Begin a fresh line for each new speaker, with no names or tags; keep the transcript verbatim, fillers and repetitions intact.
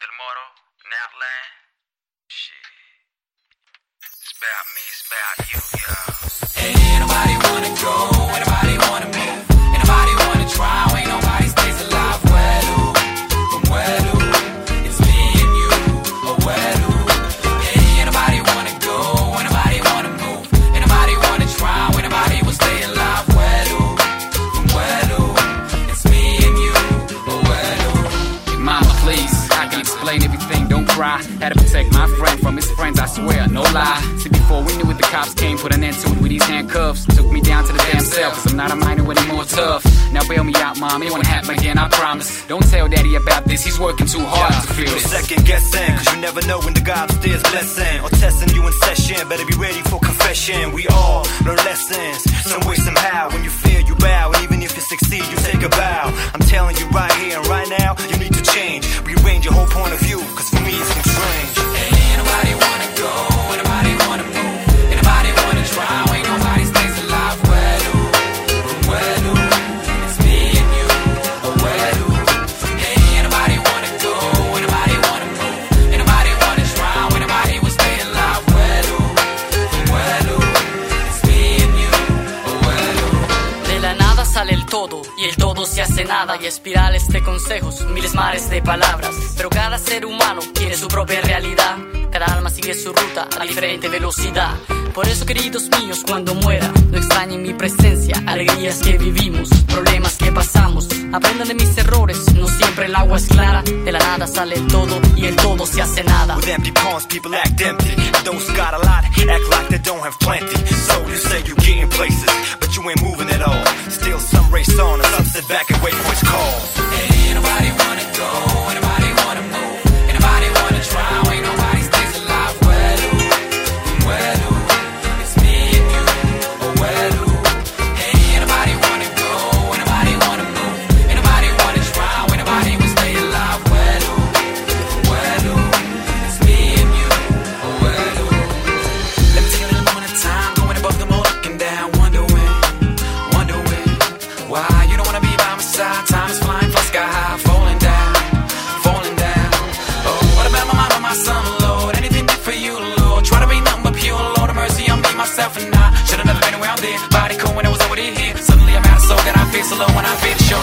Del Moro, Outland. Shit. It's about me, it's about you, y'all.
Ain't nobody wanna go, ain't nobody wanna move, ain't nobody wanna try, ain't nobody stays alive. Welu, from Welu, it's me and you, oh Welu. Ain't nobody wanna go, ain't nobody wanna move, ain't nobody wanna try, ain't nobody will stay alive. Welu, from Welu, it's me and you, oh Welu. Hey mama, please, I can explain everything, don't cry. Had to protect my friend from his friends, I swear, no lie. See, before we knew it, the cops came, put an end to it with these handcuffs. Took me down to the damn cell, cause I'm not a minor anymore, tough. Now bail me out, mom, it won't happen again, I promise. Don't tell daddy about this, he's working too hard
yeah,
to feel
no
this.
second guessing, cause you never know when the God upstairs blessing or testing you in session. Better be ready for confession. We all learn lessons, some way, somehow. When you fear, you bow, and even if you succeed, you take a bow. I'm telling you right here and right now, you need to change. Rearrange your whole point of view, cause for me it's strange.
Ain't nobody wanna go, ain't nobody wanna move, ain't nobody wanna try, ain't nobody stays alive. Welu, Welu, it's me and you, oh Welu. Ain't nobody wanna go, ain't nobody wanna move, ain't nobody wanna try, ain't nobody will stay alive. Welu, Welu, it's me and you, oh Welu.
De la nada sale el todo y el todo se hace nada. Y espirales de consejos, miles mares de palabras. Pero cada ser humano tiene su propia realidad. Cada alma sigue su ruta a diferente velocidad. Por eso, queridos míos, cuando muera, no extrañen mi presencia. Alegrías que vivimos, problemas que pasamos. Aprendan de mis errores, no siempre el agua es clara. De la nada sale el todo y el todo se hace nada.
With empty palms, people act empty. Those who got a lot act like they don't have plenty. So you say you getting places, but you ain't moving at all. Still some race on and some sit back and wait for its call.
Ain't nobody wanna go, ain't nobody wanna move, ain't nobody wanna try, ain't nobody stays alive. Welu, Welu, it's me and you, oh Welu. Ain't nobody wanna go, ain't nobody wanna move, ain't nobody wanna try, ain't nobody will stay alive. Welu, Welu, it's me and you, oh Welu. Let me take a little moment of time, going above them all, looking down, wonder when, wonder when, why you don't wanna be by my side. Time is flying, fly sky high, falling down, falling down. Oh, what about my mama, my son, Lord? Anything did for you, Lord? Try to be nothing but pure, Lord of mercy on me, myself, and I. Should've never been around there. Body cool when I was over there. Suddenly I'm out of soul that I feel so low when I feel the show.